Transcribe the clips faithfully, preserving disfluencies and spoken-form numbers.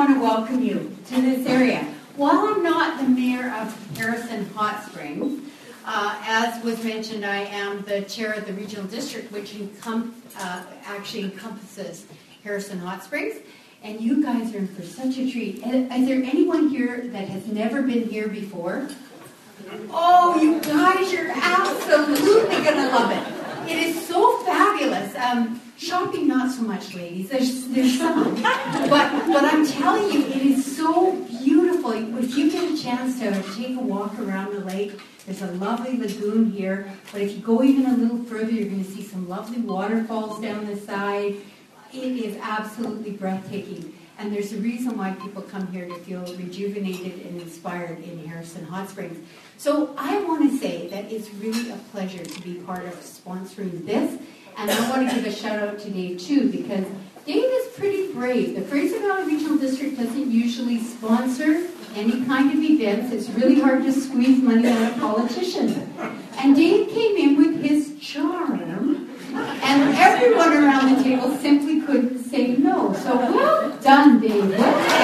want to welcome you to this area. While I'm not the mayor of Harrison Hot Springs, uh, as was mentioned, I am the chair of the regional district, which encom- uh, actually encompasses Harrison Hot Springs. And you guys are in for such a treat. Is there anyone here that has never been here before? Oh, you guys, you're absolutely going to love it. It is so fabulous. Um, shopping, not so much, ladies. There's, there's some. But, but I'm telling you, it is so beautiful. If you get a chance to take a walk around the lake, there's a lovely lagoon here. But if you go even a little further, you're going to see some lovely waterfalls down the side. It is absolutely breathtaking. And there's a reason why people come here to feel rejuvenated and inspired in Harrison Hot Springs. So I want to say that it's really a pleasure to be part of sponsoring this. And I want to give a shout out to Dave too, because Dave is pretty brave. The Fraser Valley Regional District doesn't usually sponsor any kind of events. It's really hard to squeeze money out of politicians. And Dave came in with his charm, and everyone around the table simply couldn't say no. So well done, David.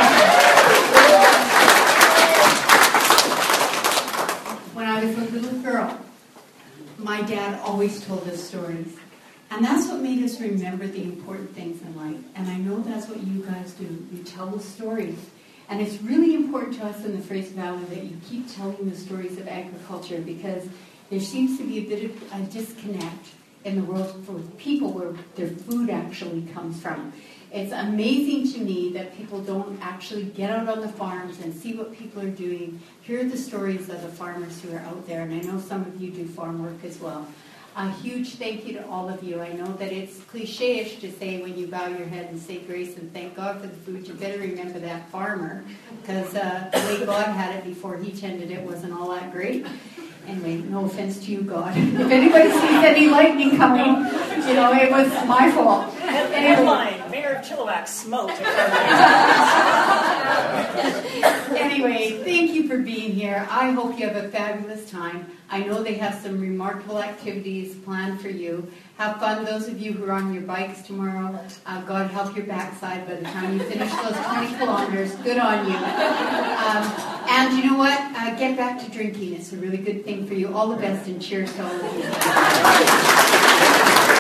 When I was a little girl, my dad always told us stories. And that's what made us remember the important things in life. And I know that's what you guys do. You tell the stories. And it's really important to us in the Fraser Valley that you keep telling the stories of agriculture, because there seems to be a bit of a disconnect in the world for people where their food actually comes from. It's amazing to me that people don't actually get out on the farms and see what people are doing, hear the stories of the farmers who are out there, and I know some of you do farm work as well. A huge thank you to all of you. I know that it's cliche-ish to say when you bow your head and say grace and thank God for the food, you better remember that farmer, because uh, the way God had it before he tended it wasn't all that great. Anyway, no offense to you, God. If anybody sees any lightning coming, you know, it was my fault. Headline, Mayor of Chilliwack smoked. Anyway, thank you for being here. I hope you have a fabulous time. I know they have some remarkable activities planned for you. Have fun, those of you who are on your bikes tomorrow. Uh, God help your backside by the time you finish those twenty kilometers. Good on you. Um, and you know what? Uh, get back to drinking. It's a really good thing for you. All the best and cheers to all of you.